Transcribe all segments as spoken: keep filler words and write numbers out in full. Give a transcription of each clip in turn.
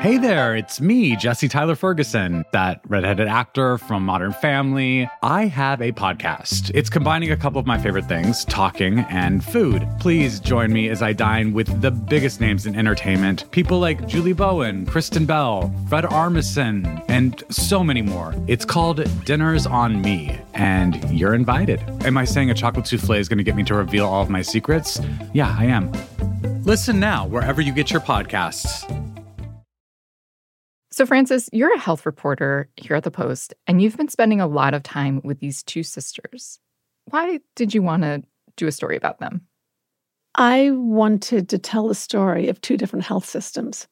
Hey there, it's me, Jesse Tyler Ferguson, that redheaded actor from Modern Family. I have a podcast. It's combining a couple of my favorite things, talking and food. Please join me as I dine with the biggest names in entertainment. People like Julie Bowen, Kristen Bell, Fred Armisen, and so many more. It's called Dinners on Me, and you're invited. Am I saying a chocolate souffle is going to get me to reveal all of my secrets? Yeah, I am. Listen now, wherever you get your podcasts. So, Frances, you're a health reporter here at The Post, and you've been spending a lot of time with these two sisters. Why did you want to do a story about them? I wanted to tell the story of two different health systems.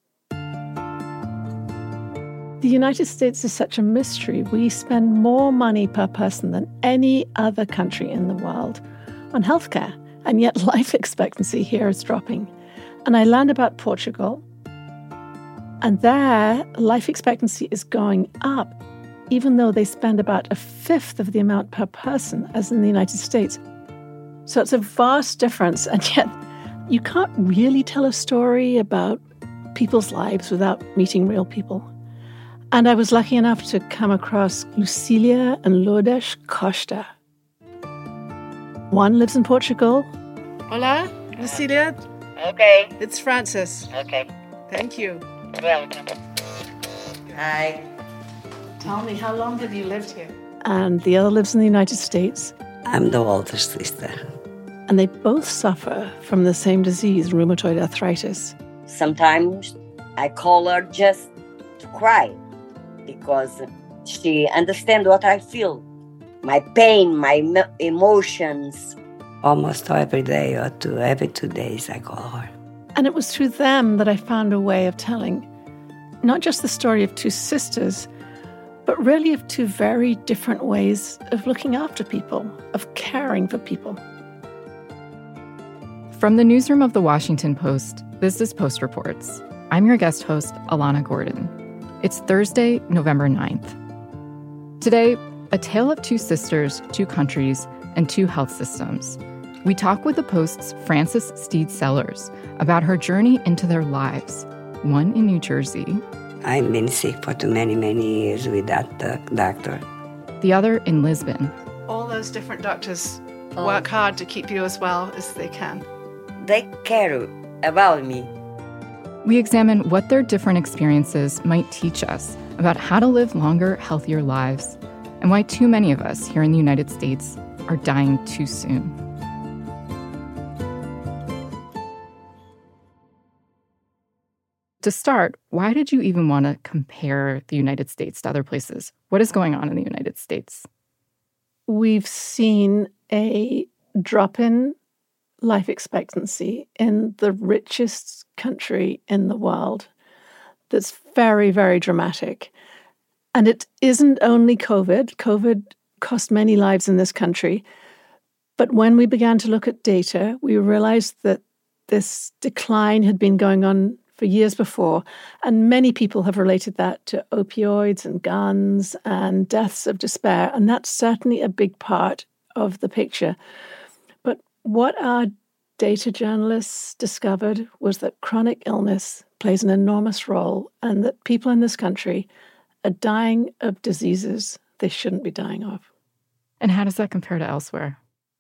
The United States is such a mystery. We spend more money per person than any other country in the world on healthcare, and yet life expectancy here is dropping. And I learned about Portugal. And there, life expectancy is going up, even though they spend about a fifth of the amount per person as in the United States. So it's a vast difference, and yet you can't really tell a story about people's lives without meeting real people. And I was lucky enough to come across Lucilia and Lourdes Costa. One lives in Portugal. Hola, Lucilia. Okay. It's Frances. Okay. Thank you. Welcome. Hi. Tell me, how long have you lived here? And the other lives in the United States. I'm the older sister. And they both suffer from the same disease, rheumatoid arthritis. Sometimes I call her just to cry because she understands what I feel. My pain, my mo- emotions. Almost every day or two, every two days I call her. And it was through them that I found a way of telling not just the story of two sisters, but really of two very different ways of looking after people, of caring for people. From the newsroom of The Washington Post, this is Post Reports. I'm your guest host, Alana Gordon. It's Thursday, November ninth. Today, a tale of two sisters, two countries, and two health systems. We talk with The Post's Frances Stead Sellers about her journey into their lives, one in New Jersey. I've been sick for too many, many years with that uh, doctor. The other in Lisbon. All those different doctors oh. work hard to keep you as well as they can. They care about me. We examine what their different experiences might teach us about how to live longer, healthier lives, and why too many of us here in the United States are dying too soon. To start, why did you even want to compare the United States to other places? What is going on in the United States? We've seen a drop in life expectancy in the richest country in the world that's very, very dramatic. And it isn't only COVID. COVID cost many lives in this country. But when we began to look at data, we realized that this decline had been going on for years before, and many people have related that to opioids and guns and deaths of despair, and that's certainly a big part of the picture. But what our data journalists discovered was that chronic illness plays an enormous role, and that people in this country are dying of diseases they shouldn't be dying of. And how does that compare to elsewhere?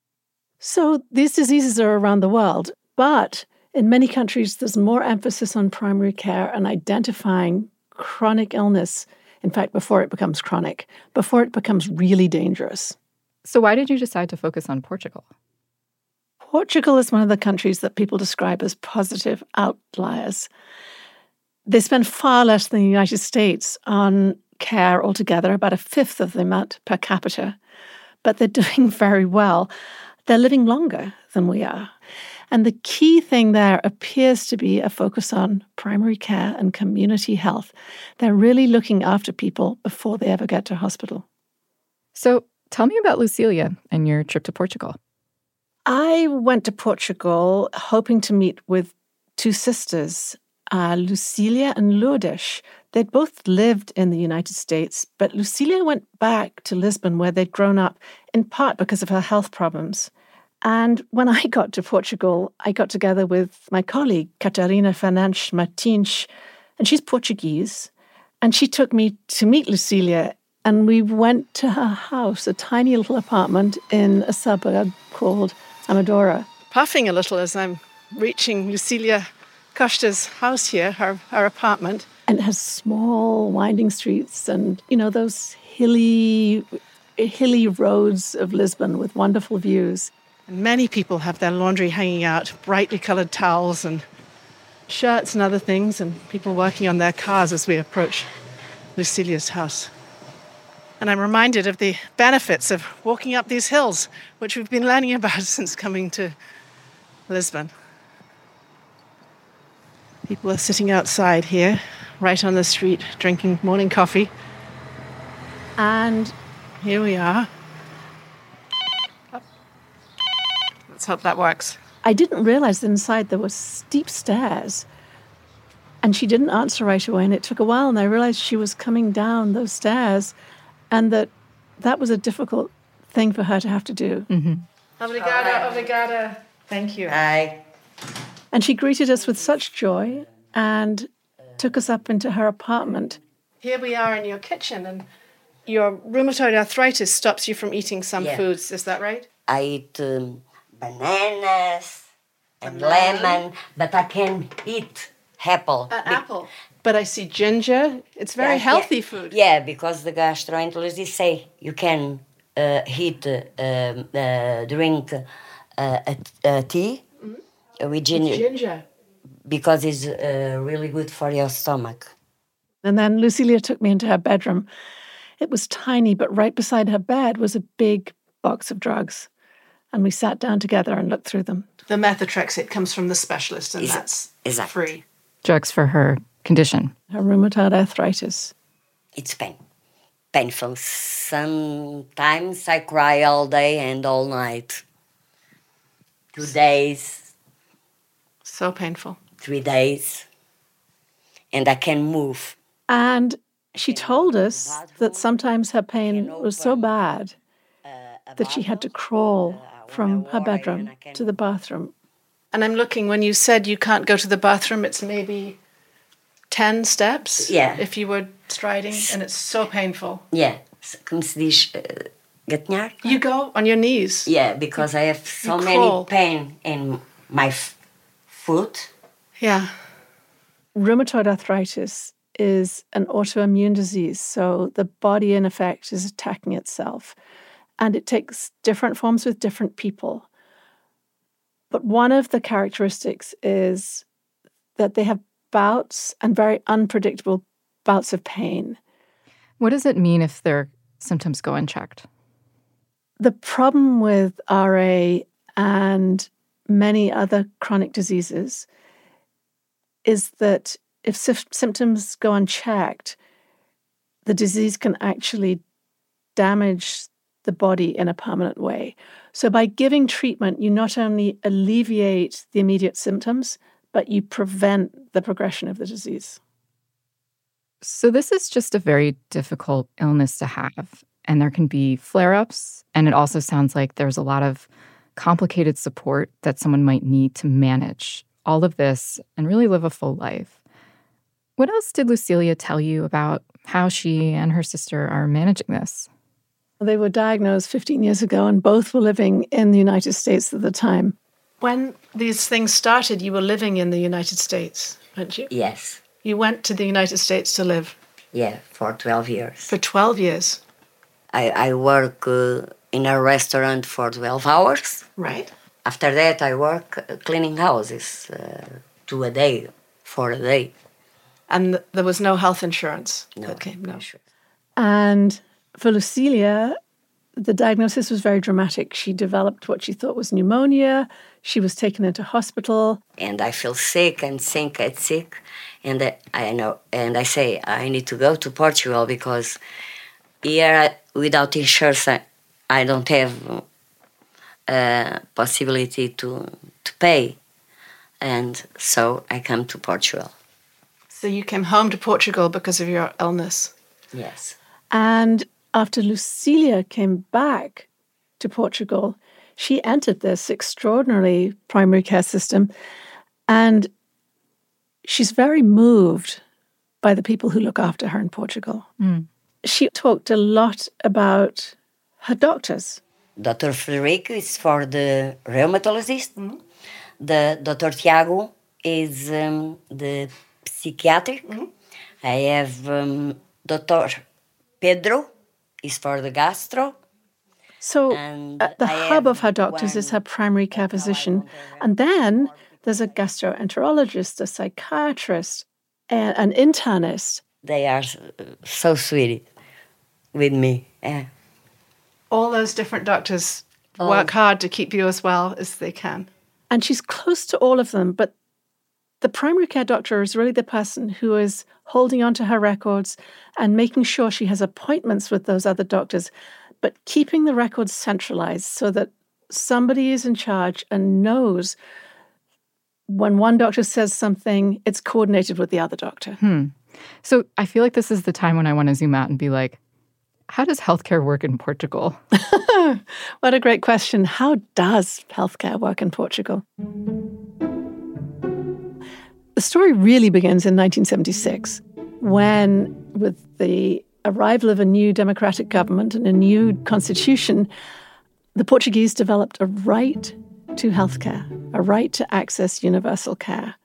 So these diseases are around the world, but in many countries, there's more emphasis on primary care and identifying chronic illness, in fact, before it becomes chronic, before it becomes really dangerous. So why did you decide to focus on Portugal? Portugal is one of the countries that people describe as positive outliers. They spend far less than the United States on care altogether, about a fifth of the amount per capita, but they're doing very well. They're living longer than we are. And the key thing there appears to be a focus on primary care and community health. They're really looking after people before they ever get to hospital. So tell me about Lucilia and your trip to Portugal. I went to Portugal hoping to meet with two sisters, uh, Lucilia and Lourdes. They'd both lived in the United States, but Lucilia went back to Lisbon where they'd grown up, in part because of her health problems. And when I got to Portugal, I got together with my colleague, Catarina Fernandes Martins, And she's Portuguese. And she took me to meet Lucilia. And we went to her house, a tiny little apartment in a suburb called Amadora. Puffing a little as I'm reaching Lucilia Costa's house here, her, her apartment. And it has small winding streets and, you know, those hilly, hilly roads of Lisbon with wonderful views. And many people have their laundry hanging out, brightly coloured towels and shirts and other things, and people working on their cars as we approach Lucilia's house. And I'm reminded of the benefits of walking up these hills, which we've been learning about since coming to Lisbon. People are sitting outside here, right on the street, drinking morning coffee. And here we are. Let's hope that works. I didn't realize that inside there were steep stairs. And she didn't answer right away, and it took a while, and I realized she was coming down those stairs, and that that was a difficult thing for her to have to do. Mm-hmm. Obrigada, obrigada. Thank you. Hi. And she greeted us with such joy and took us up into her apartment. Here we are in your kitchen, and your rheumatoid arthritis stops you from eating some Yeah. foods. Is that right? I eat um, bananas and Banana. lemon, but I can eat apple. An Be- apple. But I see ginger. It's very Yeah, healthy yeah. food. Yeah, because the gastroenterologist say you can uh, eat, uh, um, uh, drink uh, a, a tea mm-hmm. with ginger, Ginger. because it's uh, really good for your stomach. And then Lucilia took me into her bedroom. It was tiny, but right beside her bed was a big box of drugs. And we sat down together and looked through them. The methotrexate comes from the specialist, and Is- that's exactly. free. Drugs for her condition. Her rheumatoid arthritis. It's pain, painful. Sometimes I cry all day and all night. Two days, So painful. three days, and I can move. And she told us that sometimes her pain was so bad that she had to crawl from her bedroom to the bathroom. And I'm looking, when you said you can't go to the bathroom, it's maybe ten steps Yeah. if you were striding, and it's so painful. Yeah, como se diz, uh, gatinhar? You go on your knees. Yeah, because I have so You many crawl. pain in my f- foot. Yeah. Rheumatoid arthritis is an autoimmune disease, so the body, in effect, is attacking itself. And it takes different forms with different people. But one of the characteristics is that they have bouts and very unpredictable bouts of pain. What does it mean if their symptoms go unchecked? The problem with R A and many other chronic diseases is that if sy- symptoms go unchecked, the disease can actually damage the body in a permanent way. So by giving treatment, you not only alleviate the immediate symptoms, but you prevent the progression of the disease. So this is just a very difficult illness to have, and there can be flare-ups, and it also sounds like there's a lot of complicated support that someone might need to manage all of this and really live a full life. What else did Lucilia tell you about how she and her sister are managing this? They were diagnosed fifteen years ago, and both were living in the United States at the time. When these things started, you were living in the United States, weren't you? Yes, You went to the United States to live yeah, for twelve years. for twelve years. I, I work uh, in a restaurant for twelve hours. Right. After that, I work uh, cleaning houses, uh, two a day, four a day. And there was no health insurance No, that came, no. sure. And for Lucilia, the diagnosis was very dramatic. She developed what she thought was pneumonia. She was taken into hospital. And I feel sick and sick and sick, and I, I know, and I say I need to go to Portugal because here without insurance I, I don't have a possibility to to pay, and so I come to Portugal. So you came home to Portugal because of your illness. Yes. And after Lucilia came back to Portugal, she entered this extraordinary primary care system. And she's very moved by the people who look after her in Portugal. Mm. She talked a lot about her doctors. Doctor Frederico is for the rheumatologist. Mm-hmm. The Doctor Tiago is um, the psychiatric. Mm-hmm. I have um, Doctor Pedro is for the gastro. So uh, the I hub of her doctors is her primary care physician. And then there's a gastroenterologist, a psychiatrist, and an internist. They are so sweet with me. Yeah. All those different doctors oh. work hard to keep you as well as they can. And she's close to all of them, but the primary care doctor is really the person who is holding on to her records and making sure she has appointments with those other doctors, but keeping the records centralized so that somebody is in charge and knows when one doctor says something, it's coordinated with the other doctor. Hmm. So I feel like this is the time when I want to zoom out and be like, how does healthcare work in Portugal? What a great question. How does healthcare work in Portugal? The story really begins in nineteen seventy-six, when, with the arrival of a new democratic government and a new constitution, the Portuguese developed a right to healthcare, a right to access universal care.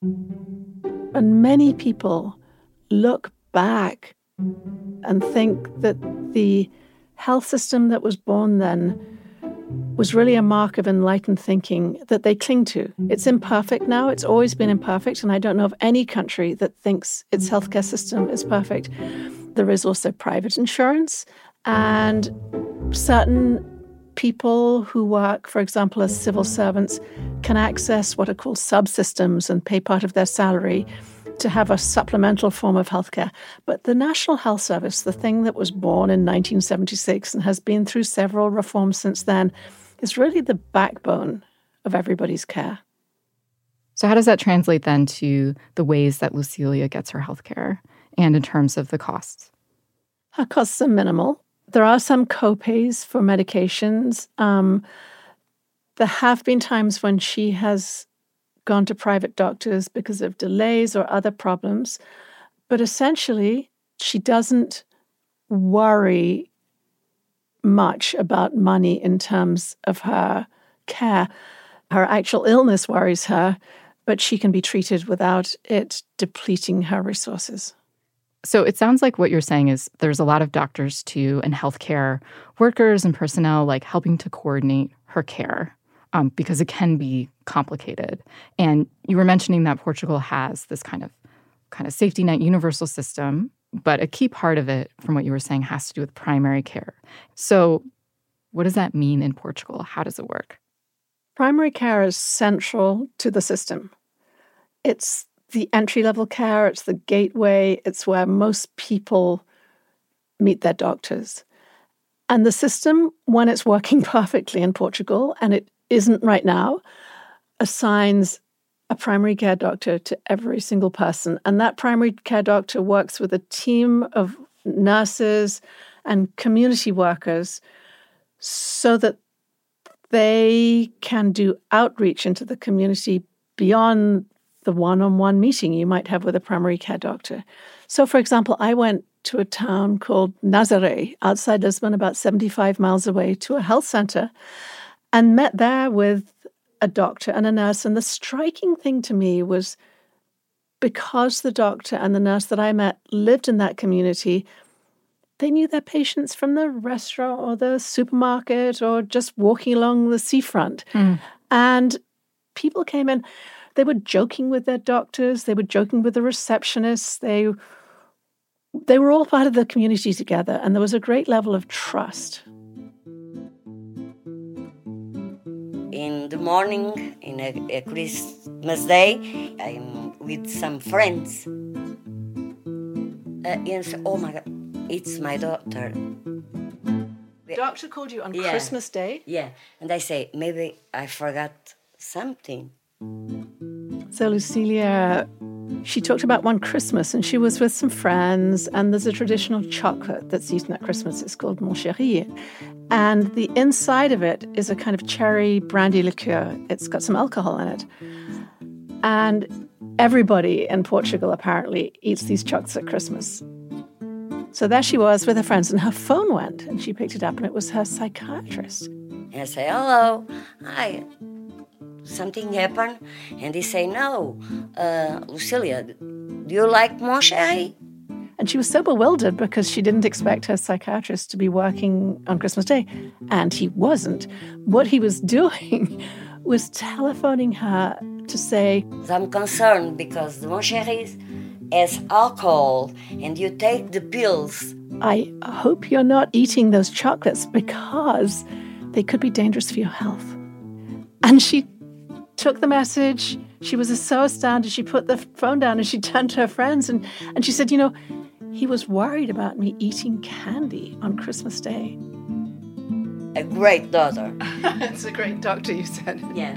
And many people look back and think that the health system that was born then was really a mark of enlightened thinking that they cling to. It's imperfect now. It's always been imperfect. And I don't know of any country that thinks its healthcare system is perfect. There is also private insurance, and certain people who work, for example, as civil servants, can access what are called subsystems and pay part of their salary to have a supplemental form of healthcare. But the National Health Service, the thing that was born in nineteen seventy-six and has been through several reforms since then, is really the backbone of everybody's care. So how does that translate then to the ways that Lucilia gets her healthcare and in terms of the costs? Her costs are minimal. There are some co-pays for medications. Um, there have been times when she has gone to private doctors because of delays or other problems. But essentially, she doesn't worry much about money in terms of her care. Her actual illness worries her, but she can be treated without it depleting her resources. So it sounds like what you're saying is there's a lot of doctors too and healthcare workers and personnel like helping to coordinate her care. Um, because it can be complicated. And you were mentioning that Portugal has this kind of kind of safety net universal system, but a key part of it, from what you were saying, has to do with primary care. So what does that mean in Portugal? How does it work? Primary care is central to the system. It's the entry-level care, it's the gateway, it's where most people meet their doctors. And the system, when it's working perfectly in Portugal, and it isn't right now, assigns a primary care doctor to every single person. And that primary care doctor works with a team of nurses and community workers so that they can do outreach into the community beyond the one-on-one meeting you might have with a primary care doctor. So, for example, I went to a town called Nazaré, outside Lisbon, about seventy-five miles away, to a health center, and met there with a doctor and a nurse. And the striking thing to me was because the doctor and the nurse that I met lived in that community, they knew their patients from the restaurant or the supermarket or just walking along the seafront. Mm. And people came in, they were joking with their doctors, they were joking with the receptionists, they, they were all part of the community together, and there was a great level of trust. In the morning, in a, a Christmas day, I'm with some friends. Uh, and say, oh my God, it's my daughter. The doctor called you on yeah. Christmas Day? Yeah, and I say, maybe I forgot something. So Lucilia, she talked about one Christmas, and she was with some friends, and there's a traditional chocolate that's eaten at Christmas. It's called Mon Chéri. And the inside of it is a kind of cherry brandy liqueur. It's got some alcohol in it. And everybody in Portugal apparently eats these chocolates at Christmas. So there she was with her friends, and her phone went, and she picked it up, and it was her psychiatrist. And I say, hello, hi, something happened? And they say, no, uh, Lucilia, do you like mon chéri? And she was so bewildered because she didn't expect her psychiatrist to be working on Christmas Day. And he wasn't. What he was doing was telephoning her to say, I'm concerned because the mon chéri has alcohol and you take the pills. I hope you're not eating those chocolates because they could be dangerous for your health. And she took the message. She was so astounded. She put the phone down and she turned to her friends and, and she said, you know, he was worried about me eating candy on Christmas Day. A great daughter. It's a great doctor, you said. Yeah.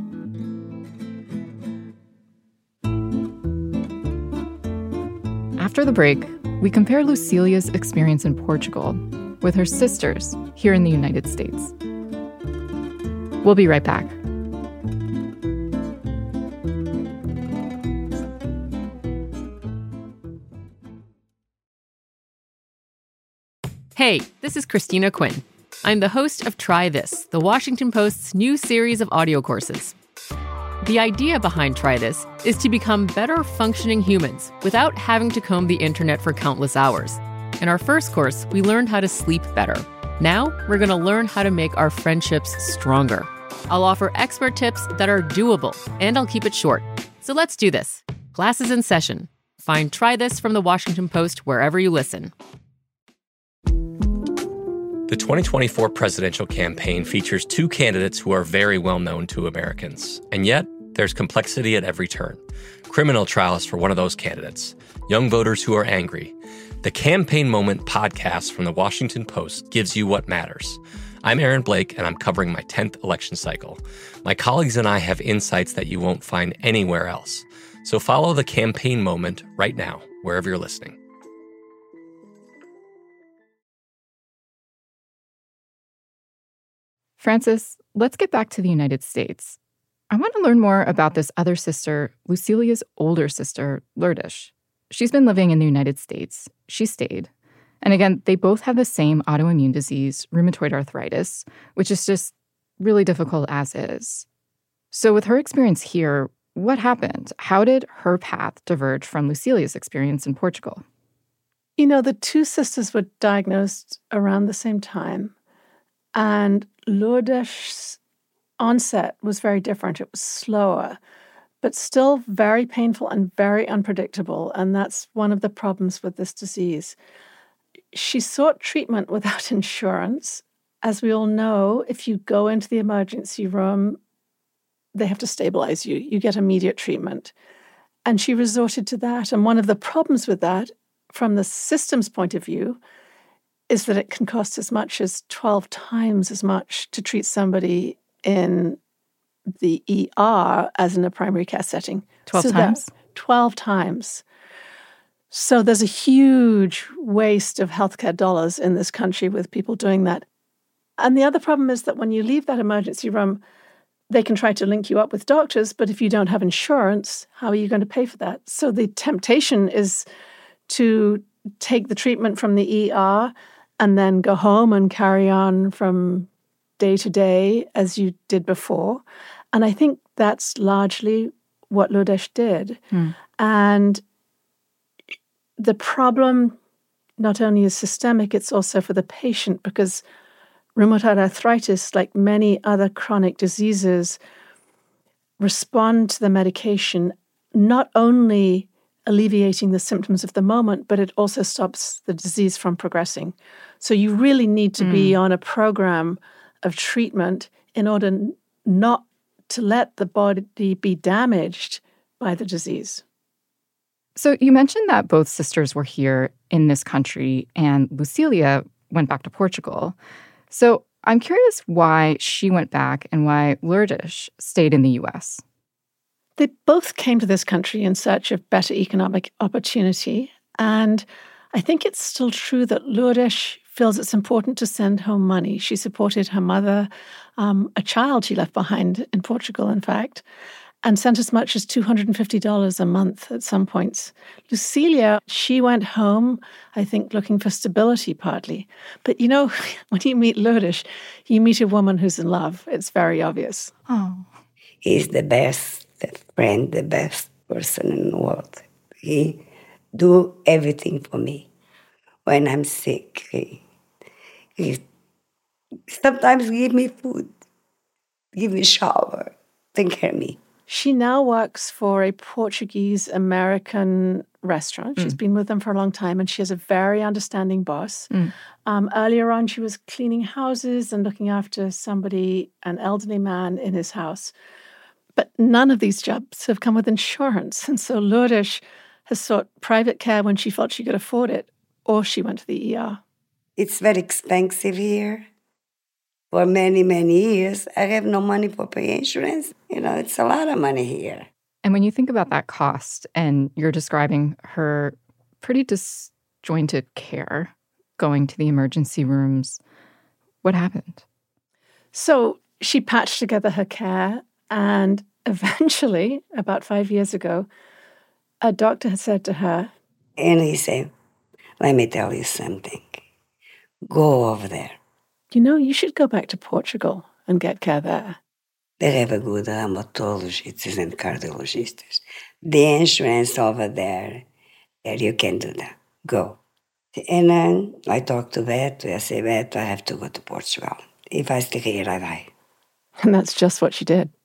After the break, we compare Lucilia's experience in Portugal with her sisters here in the United States. We'll be right back. Hey, this is Christina Quinn. I'm the host of Try This, the Washington Post's new series of audio courses. The idea behind Try This is to become better functioning humans without having to comb the internet for countless hours. In our first course, we learned how to sleep better. Now, we're going to learn how to make our friendships stronger. I'll offer expert tips that are doable, and I'll keep it short. So let's do this. Class is in session. Find Try This from the Washington Post wherever you listen. The twenty twenty-four presidential campaign features two candidates who are very well known to Americans. And yet, there's complexity at every turn. Criminal trials for one of those candidates. Young voters who are angry. The Campaign Moment podcast from the Washington Post gives you what matters. I'm Aaron Blake, and I'm covering my tenth election cycle. My colleagues and I have insights that you won't find anywhere else. So follow The Campaign Moment right now, wherever you're listening. Francis, let's get back to the United States. I want to learn more about this other sister, Lucilia's older sister, Lourdes. She's been living in the United States. She stayed. And again, they both have the same autoimmune disease, rheumatoid arthritis, which is just really difficult as is. So with her experience here, what happened? How did her path diverge from Lucilia's experience in Portugal? You know, the two sisters were diagnosed around the same time. And Lourdes' onset was very different. It was slower, but still very painful and very unpredictable. And that's one of the problems with this disease. She sought treatment without insurance. As we all know, if you go into the emergency room, they have to stabilize you. You get immediate treatment. And she resorted to that. And one of the problems with that, from the system's point of view, is that it can cost as much as twelve times as much to treat somebody in the E R as in a primary care setting. twelve so times? twelve times. So there's a huge waste of healthcare dollars in this country with people doing that. And the other problem is that when you leave that emergency room, they can try to link you up with doctors, but if you don't have insurance, how are you going to pay for that? So the temptation is to take the treatment from the E R and then go home and carry on from day to day as you did before. And I think that's largely what Lourdes did. Mm. And the problem not only is systemic, it's also for the patient, because rheumatoid arthritis, like many other chronic diseases, respond to the medication not only alleviating the symptoms of the moment, but it also stops the disease from progressing. So you really need to mm. be on a program of treatment in order n- not to let the body be damaged by the disease. So you mentioned that both sisters were here in this country and Lucilia went back to Portugal. So I'm curious why she went back and why Lourdes stayed in the U S. They both came to this country in search of better economic opportunity. And I think it's still true that Lourdes feels it's important to send home money. She supported her mother, um, a child she left behind in Portugal, in fact. and sent as much as two hundred fifty dollars a month at some points. Lucilia, she went home, I think, looking for stability partly. But, you know, when you meet Lourdes, you meet a woman who's in love. It's very obvious. Oh. He's the best friend, the best person in the world. He do everything for me. When I'm sick, he, he sometimes give me food, give me shower, take care of me. She now works for a Portuguese-American restaurant. She's mm. been with them for a long time, and she has a very understanding boss. Mm. Um, earlier on, she was cleaning houses and looking after somebody, an elderly man in his house. But none of these jobs have come with insurance. And so Lourdes has sought private care when she felt she could afford it, or she went to the E R. It's very expensive here. For many, many years, I have no money for pay insurance. You know, it's a lot of money here. And when you think about that cost, and you're describing her pretty disjointed care, going to the emergency rooms, what happened? So she patched together her care, and eventually, about five years ago, a doctor had said to her, and he said, let me tell you something. Go over there. You know, you should go back to Portugal and get care there. They have a good rheumatologists and cardiologists. The insurance over there, there you can do that. Go. And then I talked to Beto. I said, Beto, I have to go to Portugal. If I stay here, I die. And that's just what she did.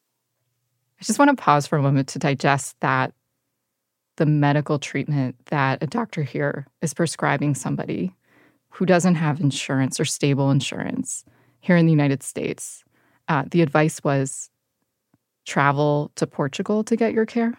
I just want to pause for a moment to digest that the medical treatment that a doctor here is prescribing somebody who doesn't have insurance or stable insurance here in the United States. Uh, the advice was travel to Portugal to get your care?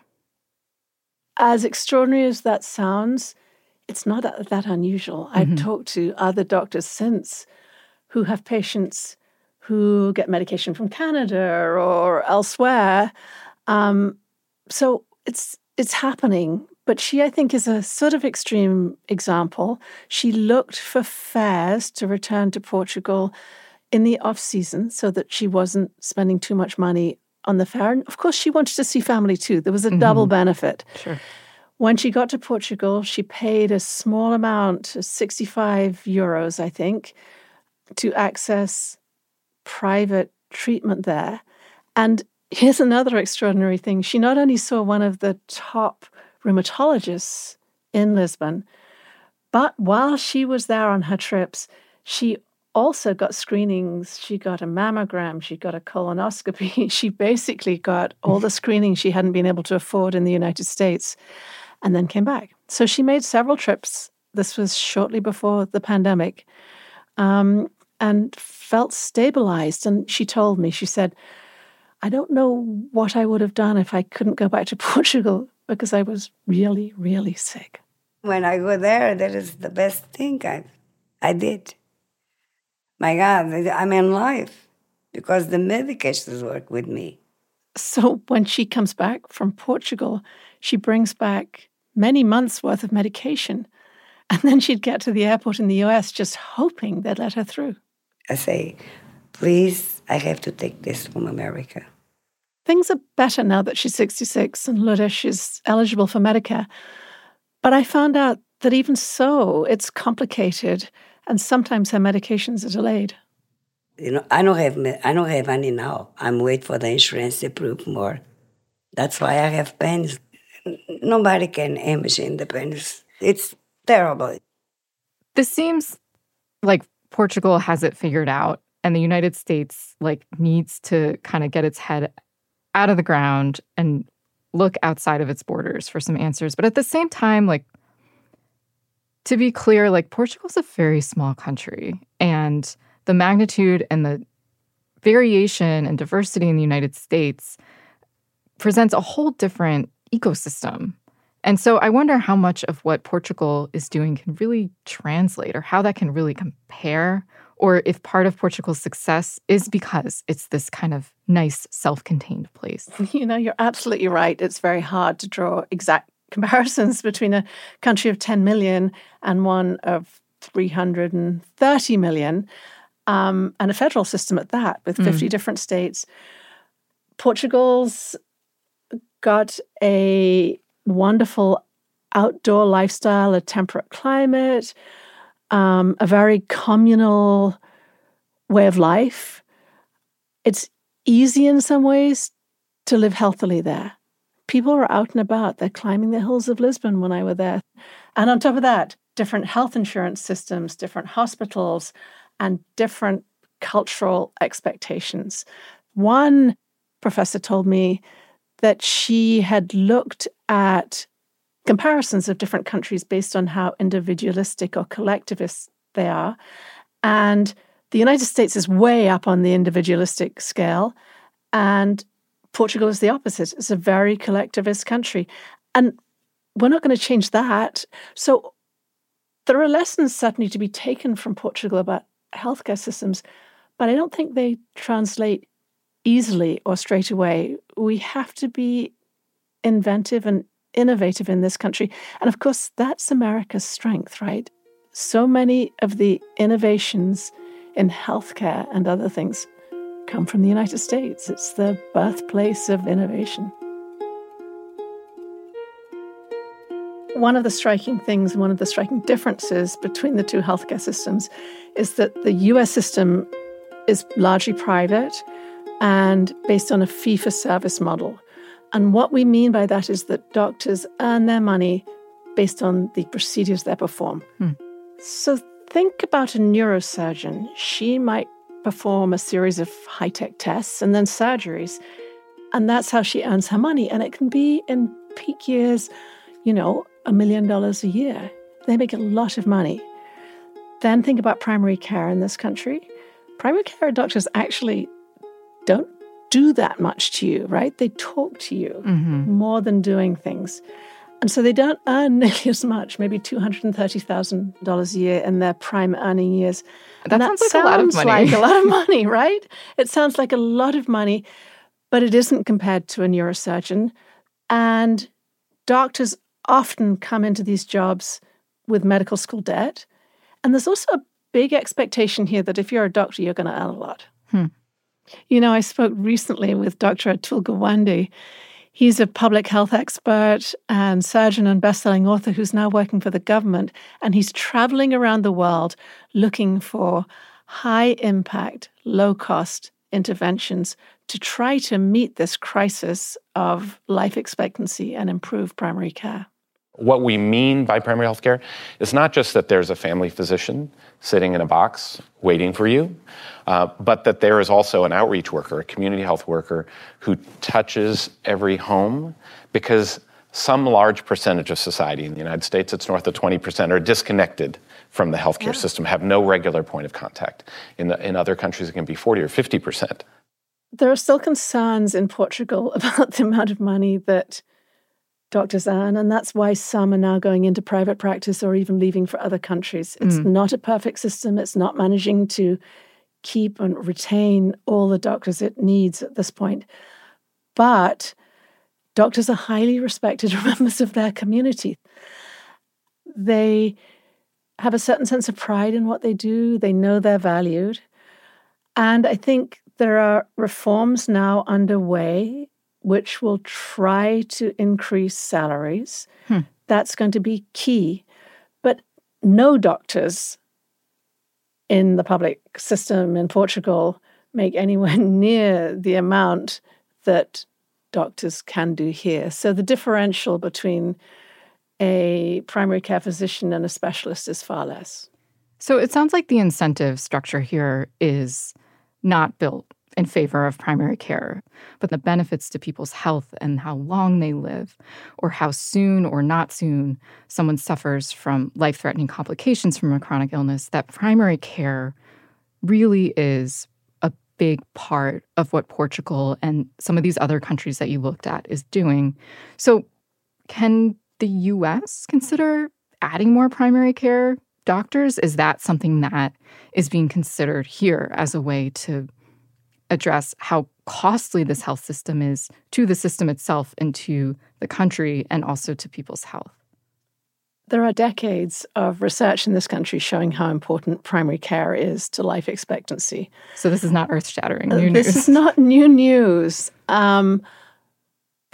As extraordinary as that sounds, it's not that, that unusual. Mm-hmm. I've talked to other doctors since who have patients who get medication from Canada or elsewhere. Um, so it's it's happening. But she, I think, is a sort of extreme example. She looked for fares to return to Portugal in the off-season so that she wasn't spending too much money on the fare. And of course, she wanted to see family too. There was a mm-hmm. double benefit. Sure. When she got to Portugal, she paid a small amount, sixty-five euros, I think, to access private treatment there. And here's another extraordinary thing. She not only saw one of the top rheumatologists in Lisbon, but while she was there on her trips, she also got screenings. She got a mammogram, she got a colonoscopy. She basically got all the screenings she hadn't been able to afford in the United States, and then came back. So she made several trips. This was shortly before the pandemic, um, and felt stabilized. And she told me, she said, I don't know what I would have done if I couldn't go back to Portugal, because I was really, really sick. When I go there, that is the best thing I, I did. My God, I'm in life because the medications work with me. So when she comes back from Portugal, she brings back many months' worth of medication. And then she'd get to the airport in the U S just hoping they'd let her through. I say, please, I have to take this from America. Things are better now that she's sixty-six and Lourdes is eligible for Medicare. But I found out that even so, it's complicated, and sometimes her medications are delayed. You know, I don't have I don't have any now. I'm waiting for the insurance to approve more. That's why I have pains. Nobody can imagine the pains. It's terrible. This seems like Portugal has it figured out, and the United States like needs to kind of get its head out of the ground and look outside of its borders for some answers. But at the same time, like, to be clear, like, Portugal's a very small country, and the magnitude and the variation and diversity in the United States presents a whole different ecosystem. And so I wonder how much of what Portugal is doing can really translate, or how that can really compare, or if part of Portugal's success is because it's this kind of nice, self-contained place. You know, you're absolutely right. It's very hard to draw exact comparisons between a country of ten million and one of three hundred thirty million, um, and a federal system at that, with fifty mm. different states. Portugal's got a wonderful outdoor lifestyle, a temperate climate, um, a very communal way of life. It's easy in some ways to live healthily there. People are out and about. They're climbing the hills of Lisbon when I were there. And on top of that, different health insurance systems, different hospitals, and different cultural expectations. One professor told me that she had looked at comparisons of different countries based on how individualistic or collectivist they are. And the United States is way up on the individualistic scale, and Portugal is the opposite. It's a very collectivist country. And we're not going to change that. So there are lessons certainly to be taken from Portugal about healthcare systems, but I don't think they translate easily or straight away. We have to be inventive and innovative in this country. And of course, that's America's strength, right? So many of the innovations in healthcare and other things come from the United States. It's the birthplace of innovation. One of the striking things, one of the striking differences between the two healthcare systems is that the U S system is largely private and based on a fee-for-service model. And what we mean by that is that doctors earn their money based on the procedures they perform. Hmm. So think about a neurosurgeon. She might perform a series of high-tech tests and then surgeries. And that's how she earns her money. And it can be in peak years, you know, a million dollars a year. They make a lot of money. Then think about primary care in this country. Primary care doctors actually don't do that much to you, right? They talk to you mm-hmm. more than doing things. And so they don't earn nearly as much, maybe two hundred thirty thousand dollars a year in their prime earning years. That, that sounds like a lot of money. like a lot of money, right? It sounds like a lot of money, but it isn't compared to a neurosurgeon. And doctors often come into these jobs with medical school debt. And there's also a big expectation here that if you're a doctor, you're going to earn a lot. Hmm. You know, I spoke recently with Doctor Atul Gawande. He's a public health expert and surgeon and best-selling author who's now working for the government, and he's traveling around the world looking for high-impact, low-cost interventions to try to meet this crisis of life expectancy and improve primary care. What we mean by primary health care is not just that there's a family physician sitting in a box waiting for you, uh, but that there is also an outreach worker, a community health worker, who touches every home, because some large percentage of society in the United States, it's north of twenty percent, are disconnected from the healthcare yeah. system, have no regular point of contact. In, the, in other countries, it can be forty or fifty percent. There are still concerns in Portugal about the amount of money that doctors earn, and that's why some are now going into private practice or even leaving for other countries. It's mm. not a perfect system. It's not managing to keep and retain all the doctors it needs at this point. But doctors are highly respected members of their community. They have a certain sense of pride in what they do. They know they're valued. And I think there are reforms now underway which will try to increase salaries. Hmm. That's going to be key. But no doctors in the public system in Portugal make anywhere near the amount that doctors can do here. So the differential between a primary care physician and a specialist is far less. So it sounds like the incentive structure here is not built in favor of primary care, but the benefits to people's health and how long they live, or how soon or not soon someone suffers from life-threatening complications from a chronic illness, that primary care really is a big part of what Portugal and some of these other countries that you looked at is doing. So can the U S consider adding more primary care doctors? Is that something that is being considered here as a way to address how costly this health system is to the system itself and to the country and also to people's health? There are decades of research in this country showing how important primary care is to life expectancy. So this is not earth-shattering new this news. This is not new news. Um,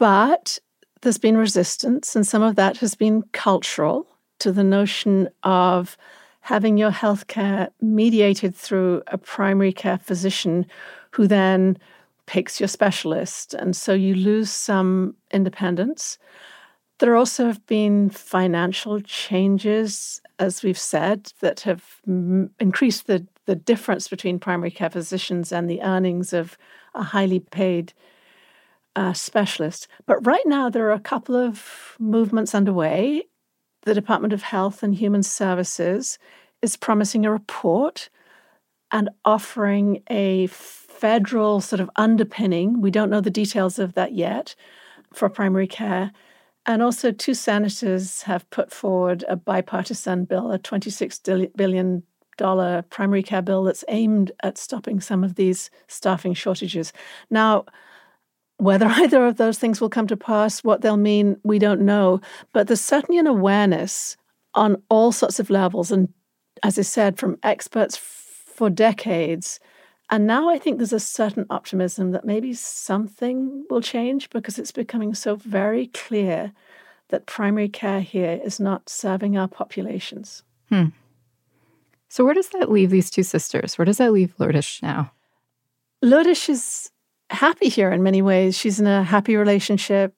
But there's been resistance, and some of that has been cultural, to the notion of having your healthcare mediated through a primary care physician who then picks your specialist. And so you lose some independence. There also have been financial changes, as we've said, that have m- increased the, the difference between primary care physicians and the earnings of a highly paid uh, specialist. But right now, there are a couple of movements underway. The Department of Health and Human Services is promising a report and offering a federal sort of underpinning. We don't know the details of that yet for primary care. And also two senators have put forward a bipartisan bill, a twenty-six billion dollars primary care bill that's aimed at stopping some of these staffing shortages. Now, whether either of those things will come to pass, what they'll mean, we don't know. But there's certainly an awareness on all sorts of levels. And as I said, from experts f- for decades. And now I think there's a certain optimism that maybe something will change, because it's becoming so very clear that primary care here is not serving our populations. Hmm. So where does that leave these two sisters? Where does that leave Lourdes now? Lourdes is happy here in many ways. She's in a happy relationship.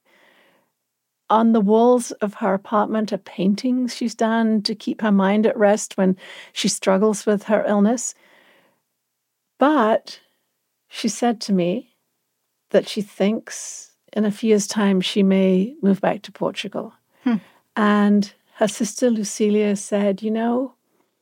On the walls of her apartment are paintings she's done to keep her mind at rest when she struggles with her illness. But she said to me that she thinks in a few years' time she may move back to Portugal. Hmm. And her sister Lucilia said, you know,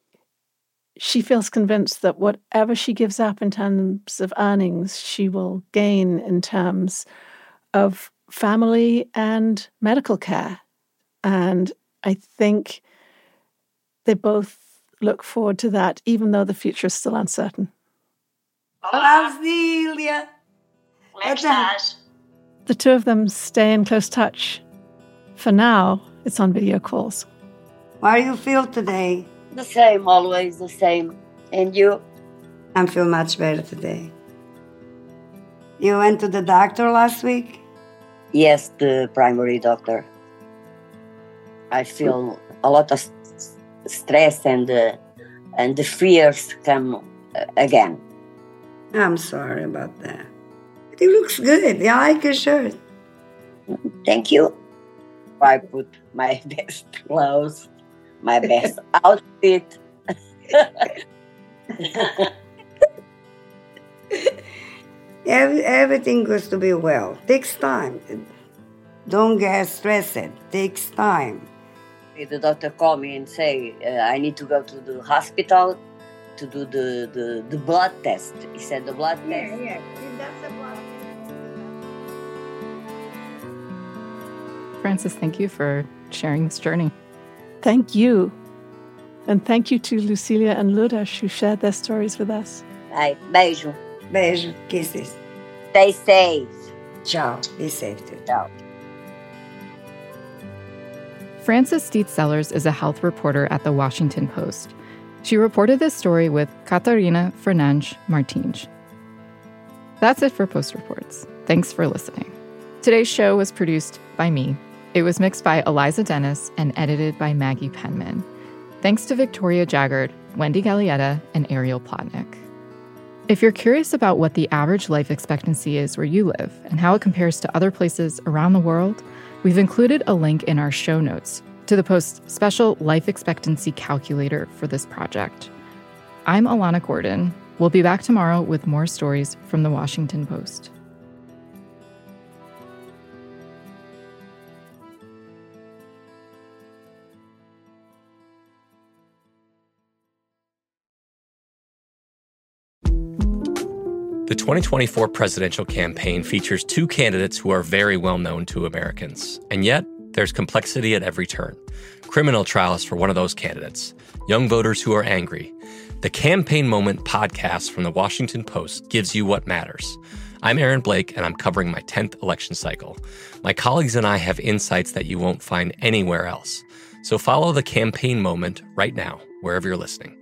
she feels convinced that whatever she gives up in terms of earnings, she will gain in terms of family and medical care. And I think they both look forward to that, even though the future is still uncertain. Olá, Cília. Como é que estás? The two of them stay in close touch. For now, it's on video calls. How do you feel today? The same, always the same. And you? I feel much better today. You went to the doctor last week? Yes, the primary doctor. I feel a lot of st- stress and uh, and the fears come uh, again. I'm sorry about that. It looks good. I like your shirt. Thank you. I put my best clothes, my best outfit. Every, everything goes to be well. Takes time. Don't get stressed. Takes time. The doctor called me and say uh, I need to go to the hospital to do the, the, the blood test. He said the blood Yeah, test. yeah. That's a blood Frances, thank you for sharing this journey. Thank you. And thank you to Lucilia and Lourdes, who shared their stories with us. Ai, beijo. Beijo. Kisses. Stay safe. Ciao. Be safe too. Ciao. Frances Dietz-Sellers is a health reporter at The Washington Post. She reported this story with Catarina Fernandes Martins. That's it for Post Reports. Thanks for listening. Today's show was produced by me. It was mixed by Eliza Dennis and edited by Maggie Penman. Thanks to Victoria Jaggard, Wendy Gallietta, and Ariel Plotnick. If you're curious about what the average life expectancy is where you live and how it compares to other places around the world, we've included a link in our show notes to the Post's special life expectancy calculator for this project. I'm Alana Gordon. We'll be back tomorrow with more stories from The Washington Post. The twenty twenty-four presidential campaign features two candidates who are very well known to Americans. And yet, there's complexity at every turn. Criminal trials for one of those candidates. Young voters who are angry. The Campaign Moment podcast from The Washington Post gives you what matters. I'm Aaron Blake, and I'm covering my tenth election cycle. My colleagues and I have insights that you won't find anywhere else. So follow The Campaign Moment right now, wherever you're listening.